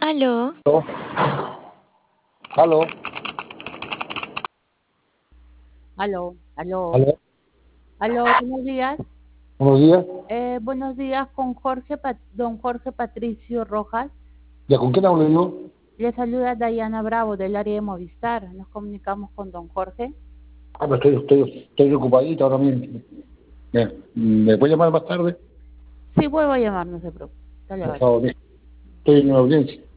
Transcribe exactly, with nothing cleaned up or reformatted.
Aló. Aló. Aló. Aló, aló, Aló. aló, buenos días. Buenos días. Eh, buenos días con Jorge, Pat- don Jorge Patricio Rojas. ¿Ya con quién hablo yo? Le saluda Dayana Bravo del área de Movistar. Nos comunicamos con don Jorge. Ah, pero estoy, estoy, estoy ocupadito ahora mismo. Bien. ¿Me puede llamar más tarde? Sí, vuelvo a llamar, no se preocupe. Hasta luego. Por favor, estoy en una audiencia.